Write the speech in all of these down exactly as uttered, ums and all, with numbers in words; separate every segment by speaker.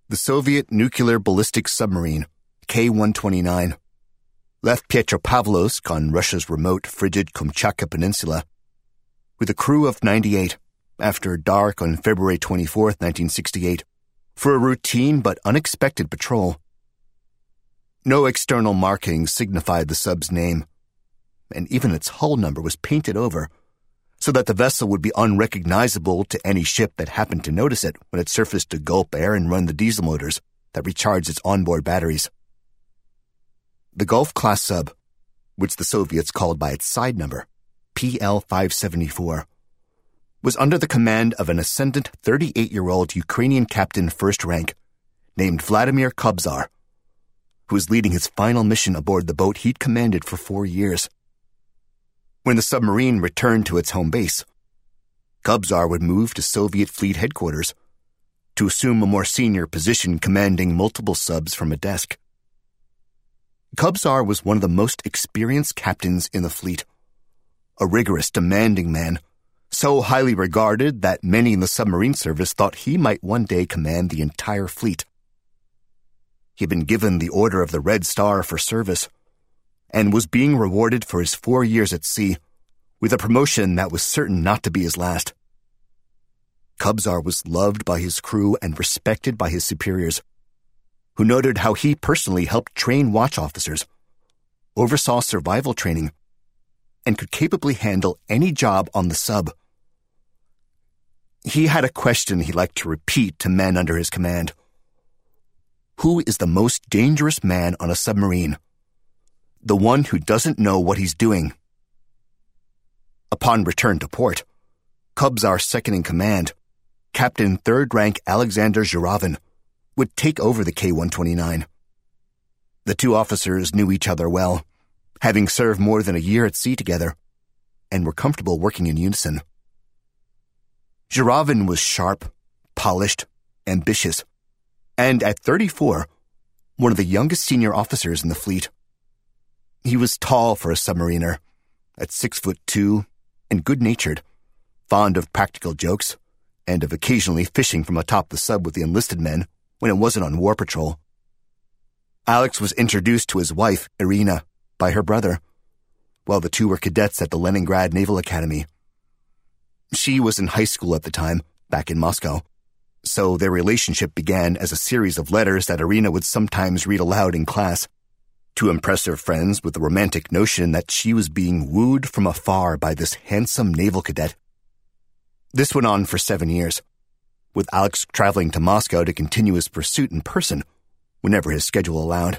Speaker 1: The Soviet nuclear ballistic submarine, K one twenty-nine, left Petropavlovsk on Russia's remote frigid Kamchatka Peninsula with a crew of ninety-eight after dark on February twenty-fourth, nineteen sixty-eight, for a routine but unexpected patrol. No external marking signified the sub's name, and even its hull number was painted over so that the vessel would be unrecognizable to any ship that happened to notice it when it surfaced to gulp air and run the diesel motors that recharged its onboard batteries. The Gulf-class sub, which the Soviets called by its side number, P L five seventy-four, was under the command of an ascendant thirty-eight-year-old Ukrainian captain first rank named Vladimir Kobzar, who was leading his final mission aboard the boat he'd commanded for four years. When the submarine returned to its home base, Kobzar would move to Soviet fleet headquarters to assume a more senior position commanding multiple subs from a desk. Kobzar was one of the most experienced captains in the fleet, a rigorous, demanding man, so highly regarded that many in the submarine service thought he might one day command the entire fleet. He'd been given the Order of the Red Star for service and was being rewarded for his four years at sea with a promotion that was certain not to be his last. Kobzar was loved by his crew and respected by his superiors, who noted how he personally helped train watch officers, oversaw survival training, and could capably handle any job on the sub. He had a question he liked to repeat to men under his command. Who is the most dangerous man on a submarine? The one who doesn't know what he's doing. Upon return to port, Kobzar's second-in-command, Captain third-rank Alexander Zhuravin, would take over the K one twenty-nine. The two officers knew each other well, having served more than a year at sea together, and were comfortable working in unison. Zhuravin was sharp, polished, ambitious, and at thirty-four, one of the youngest senior officers in the fleet. He was tall for a submariner, at six foot two, and good-natured, fond of practical jokes, and of occasionally fishing from atop the sub with the enlisted men when it wasn't on war patrol. Alex was introduced to his wife, Irina, by her brother, while the two were cadets at the Leningrad Naval Academy. She was in high school at the time, back in Moscow, so their relationship began as a series of letters that Irina would sometimes read aloud in class, to impress her friends with the romantic notion that she was being wooed from afar by this handsome naval cadet. This went on for seven years, with Alex traveling to Moscow to continue his pursuit in person whenever his schedule allowed.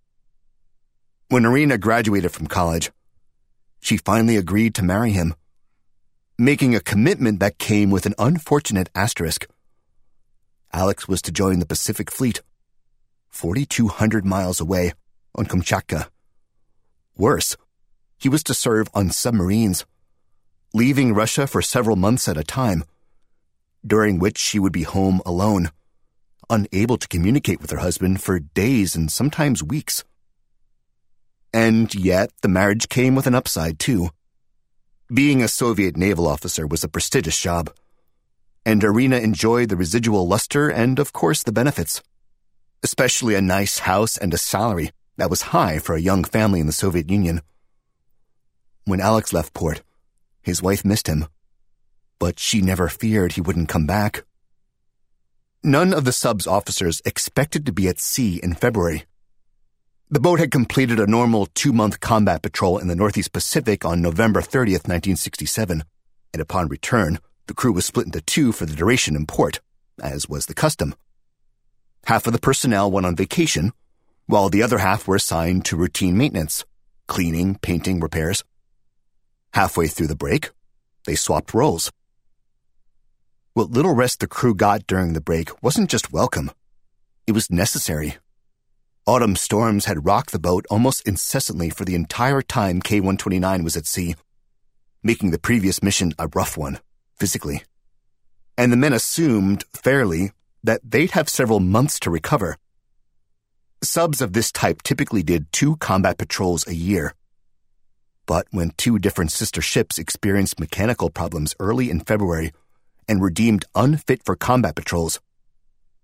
Speaker 1: When Irina graduated from college, she finally agreed to marry him, making a commitment that came with an unfortunate asterisk. Alex was to join the Pacific Fleet, forty-two hundred miles away, on Kamchatka. Worse, he was to serve on submarines, leaving Russia for several months at a time, during which she would be home alone, unable to communicate with her husband for days and sometimes weeks. And yet, the marriage came with an upside, too. Being a Soviet naval officer was a prestigious job, and Irina enjoyed the residual luster and, of course, the benefits, especially a nice house and a salary that was high for a young family in the Soviet Union. When Alex left port, his wife missed him, but she never feared he wouldn't come back. None of the sub's officers expected to be at sea in February. The boat had completed a normal two-month combat patrol in the Northeast Pacific on November thirtieth, nineteen sixty-seven, and upon return, the crew was split into two for the duration in port, as was the custom. Half of the personnel went on vacation, while the other half were assigned to routine maintenance, cleaning, painting, repairs. Halfway through the break, they swapped roles. What little rest the crew got during the break wasn't just welcome. It was necessary. Autumn storms had rocked the boat almost incessantly for the entire time K one twenty-nine was at sea, making the previous mission a rough one, physically. And the men assumed, fairly, that they'd have several months to recover. Subs of this type typically did two combat patrols a year. But when two different sister ships experienced mechanical problems early in February and were deemed unfit for combat patrols,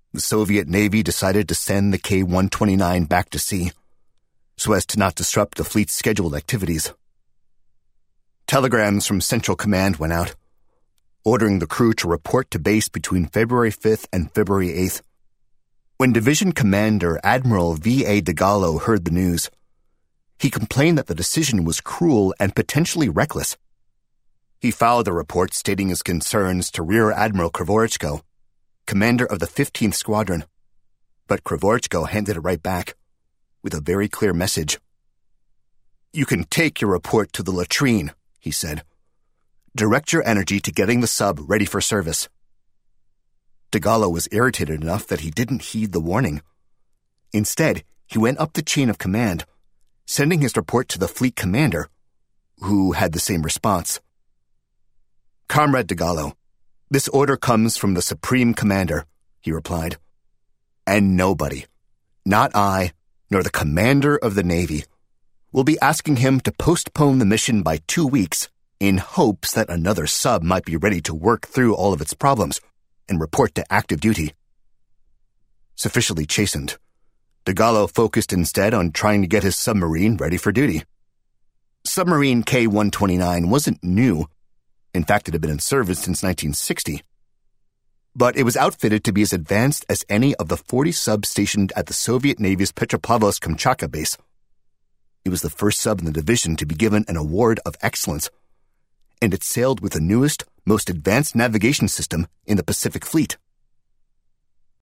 Speaker 1: the Soviet Navy decided to send the K one twenty-nine back to sea, so as to not disrupt the fleet's scheduled activities. Telegrams from Central Command went out, ordering the crew to report to base between February fifth and February eighth. When Division Commander Admiral V A DeGallo heard the news, he complained that the decision was cruel and potentially reckless. He filed a report stating his concerns to Rear Admiral Krivorichko, commander of the fifteenth Squadron, but Krivorichko handed it right back with a very clear message. "You can take your report to the latrine," he said. "Direct your energy to getting the sub ready for service." DeGallo was irritated enough that he didn't heed the warning. Instead, he went up the chain of command, sending his report to the fleet commander, who had the same response. "Comrade DeGallo, this order comes from the Supreme Commander," he replied. "And nobody, not I, nor the Commander of the Navy, will be asking him to postpone the mission by two weeks in hopes that another sub might be ready to work through all of its problems and report to active duty." Sufficiently chastened, DeGallo focused instead on trying to get his submarine ready for duty. Submarine K one twenty-nine wasn't new. In fact, it had been in service since nineteen sixty. But it was outfitted to be as advanced as any of the forty subs stationed at the Soviet Navy's Petropavlovsk-Kamchatka base. It was the first sub in the division to be given an award of excellence, and it sailed with the newest, most advanced navigation system in the Pacific Fleet.